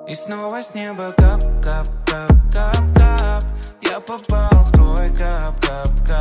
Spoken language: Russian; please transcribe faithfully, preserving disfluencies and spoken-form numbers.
И снова с неба кап, кап, кап, кап, кап. Я попал в твой кап, кап, кап.